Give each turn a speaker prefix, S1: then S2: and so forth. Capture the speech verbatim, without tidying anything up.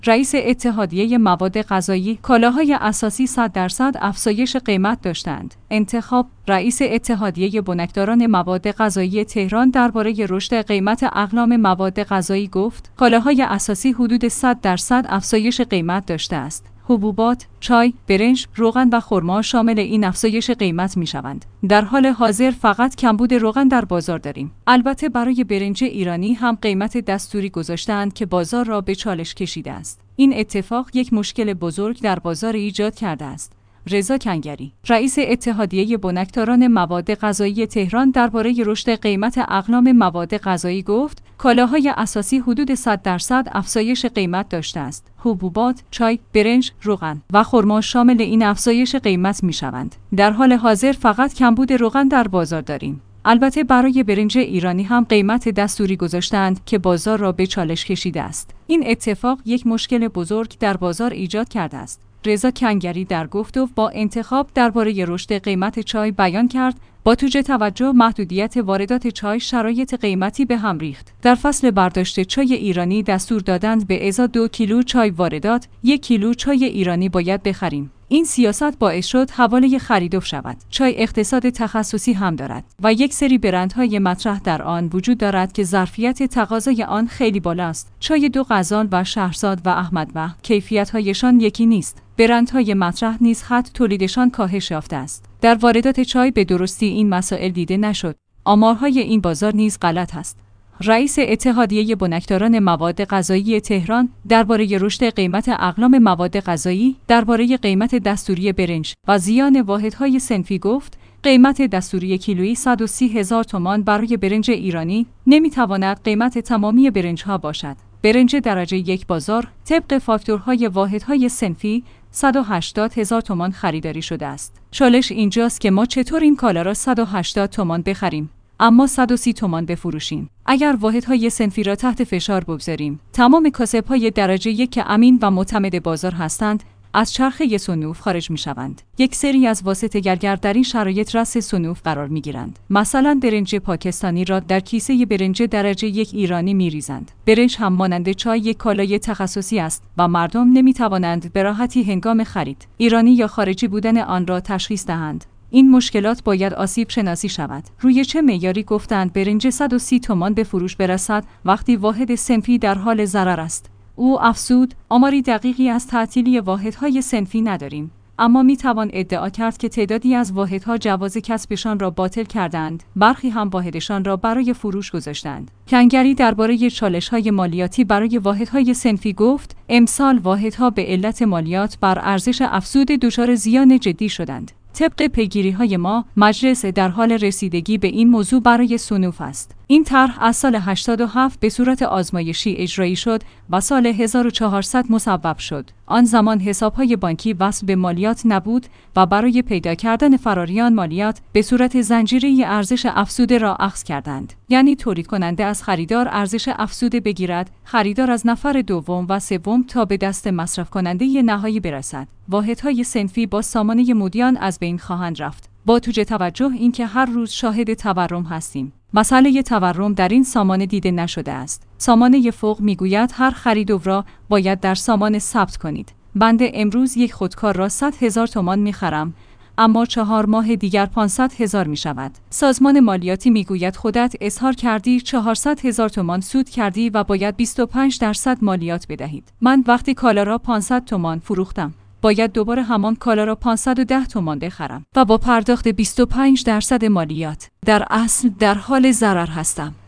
S1: رئیس اتحادیه مواد غذایی، کالاهای اساسی صد درصد افزایش قیمت داشتند. انتخاب رئیس اتحادیه بنکداران مواد غذایی تهران درباره رشد قیمت اقلام مواد غذایی گفت: کالاهای اساسی حدود صد درصد افزایش قیمت داشته است. حبوبات، چای، برنج، روغن و خرما شامل این افزایش قیمت می‌شوند. در حال حاضر فقط کمبود روغن در بازار داریم. البته برای برنج ایرانی هم قیمت دستوری گذاشتند که بازار را به چالش کشیده است. این اتفاق یک مشکل بزرگ در بازار ایجاد کرده است. رضا کنگری، رئیس اتحادیه بنکداران مواد غذایی تهران درباره رشد قیمت اقلام مواد غذایی گفت: کالاهای اساسی حدود صد درصد افزایش قیمت داشته است. حبوبات، چای، برنج، روغن و خرما شامل این افزایش قیمت می‌شوند. در حال حاضر فقط کمبود روغن در بازار داریم. البته برای برنج ایرانی هم قیمت دستوری گذاشتند که بازار را به چالش کشیده است. این اتفاق یک مشکل بزرگ در بازار ایجاد کرده است. رضا کنگری در گفتگو با انتخاب درباره رشد قیمت چای بیان کرد: با توجه توجه محدودیت واردات چای شرایط قیمتی به هم ریخت. در فصل برداشت چای ایرانی دستور دادند به ازای دو کیلو چای واردات، یک کیلو چای ایرانی باید بخریم. این سیاست باعث شد حواله خرید افت شود. چای اقتصاد تخصصی هم دارد و یک سری برندهای مطرح در آن وجود دارد که ظرفیت تقاضای آن خیلی بالاست. چای دو غزال و شهرزاد و احمدوقت کیفیت‌هایشان یکی نیست. برندهای مطرح نیز خط تولیدشان کاهش یافته است. در واردات چای به درستی این مسائل دیده نشد. آمارهای این بازار نیز غلط است. رئیس اتحادیه بنکداران مواد غذایی تهران درباره رشد قیمت اقلام مواد غذایی، درباره قیمت دستوری برنج و زیان واحدهای صنفی گفت: قیمت دستوری کیلویی صد و سی هزار تومان برای برنج ایرانی نمیتواند قیمت تمامی برنج‌ها باشد. برنج درجه یک بازار طبق فاکتورهای واحدهای صنفی صد و هشتاد هزار تومان خریداری شده است. چالش اینجاست که ما چطور این کالا را صد و هشتاد تومان بخریم اما صد و سی تومان بفروشیم. اگر واحدهای صنفی را تحت فشار بگذاریم، تمام کاسب‌های درجه یک که امین و معتمد بازار هستند از چرخه صنوف خارج می‌شوند. یک سری از واسطه‌گرگر در این شرایط رأس صنوف قرار می‌گیرند. مثلا برنج پاکستانی را در کیسه برنج درجه یک ایرانی می‌ریزند. برنج هم مانند چای یک کالای تخصصی است و مردم نمی‌توانند به راحتی هنگام خرید ایرانی یا خارجی بودن آن را تشخیص دهند. این مشکلات باید آسیب شناسی شود. روی چه معیاری گفتند برنج صد و سی تومان به فروش برسد وقتی واحد صنفی در حال ضرر است؟ او افزود: آماری دقیقی از تعطیلی واحدهای صنفی نداریم، اما می توان ادعا کرد که تعدادی از واحدها جواز کسبشان را باطل کردند، برخی هم واحدشان را برای فروش گذاشتند. کنگری درباره چالش‌های مالیاتی برای واحدهای صنفی گفت: امسال واحدها به علت مالیات بر ارزش افزوده دچار زیان جدی شدند. طبق پیگیری‌های ما، مجلس در حال رسیدگی به این موضوع برای صنوف است. این طرح از سال هشتاد و هفت به صورت آزمایشی اجرایی شد و سال هزار و چهارصد مصوب شد. آن زمان حساب‌های بانکی وصل به مالیات نبود و برای پیدا کردن فراریان مالیات به صورت زنجیره ارزش افزوده را اخذ کردند. یعنی تولید کننده از خریدار ارزش افزوده بگیرد، خریدار از نفر دوم و سوم تا به دست مصرف کننده نهایی برسد. واحدهای صنفی با سامانه مودیان از بین خواهند رفت. با توجه توجه اینکه هر روز شاهد تورم هستیم. مسئله تورم در این سامانه دیده نشده است. سامانه فوق میگوید هر خرید را باید در سامانه ثبت کنید. بنده امروز یک خودکار را صد هزار تومان میخرم، اما چهار ماه دیگر پانصد هزار می شود. سازمان مالیاتی میگوید خودت اظهار کردی چهارصد هزار تومان سود کردی و باید بیست و پنج درصد مالیات بدهید. من وقتی کالا را پانصد تومان فروختم، باید دوباره همان کالا را پانصد و ده تومان بخرم و با پرداخت بیست و پنج درصد مالیات در اصل در حال ضرر هستم.